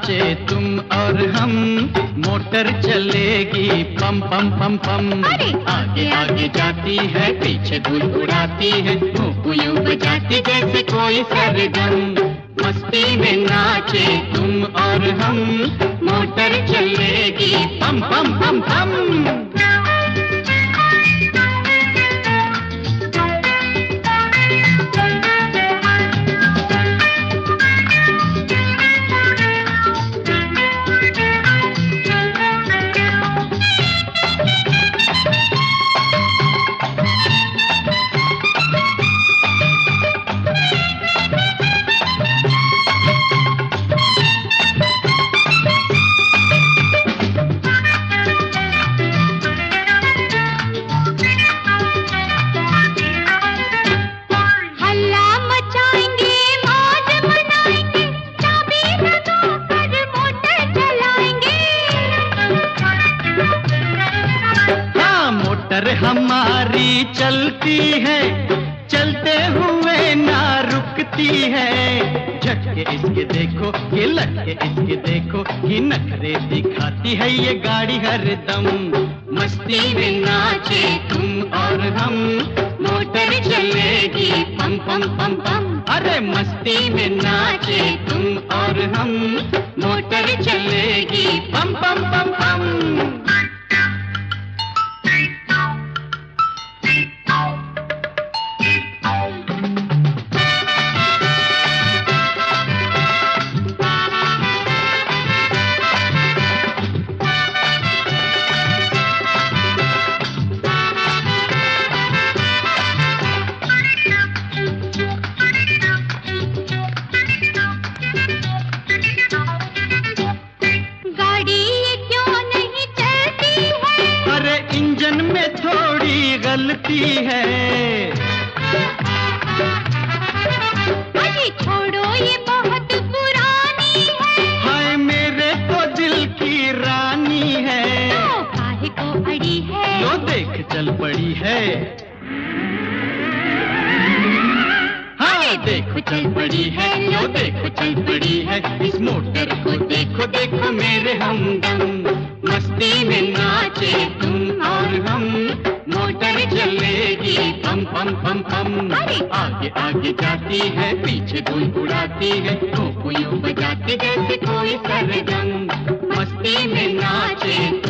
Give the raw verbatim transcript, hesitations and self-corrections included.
नाचे तुम और हम, मोटर चलेगी पम पम पम पम। आगे आगे जाती है, पीछे धूल उड़ाती है, मुंह यूं बजाती जैसे कोई सरगम। मस्ती में नाचे तुम और हम, मोटर चलेगी पम पम पम पम। मोटर हमारी चलती है, चलते हुए ना रुकती है। झटके इसके देखो, ये लटके इसके देखो, ये नखरे दिखाती है ये गाड़ी हरदम। मस्ती में नाचे तुम और हम, मोटर चलेगी पम पम पम पम। अरे मस्ती में नाचे तुम और हम, मोटर चलेगी पम पम पम पम। इंजन में थोड़ी गलती है। अरे छोड़ो ये बहुत पुरानी है। हाय मेरे तो दिल की रानी है। तो काहे को अड़ी है, लो देख चल पड़ी है। हाँ देखो चल पड़ी है, लो देखो चल पड़ी है। इस मोटर को देखो देखो मेरे हमदम। मस्ती में नाचे तुम और हम, मोटर चलेगी पम पम पम पम। आगे आगे जाती है, पीछे धूल उड़ाती है, तो यूं बजाती जैसे कोई सरगम। मस्ती में नाचे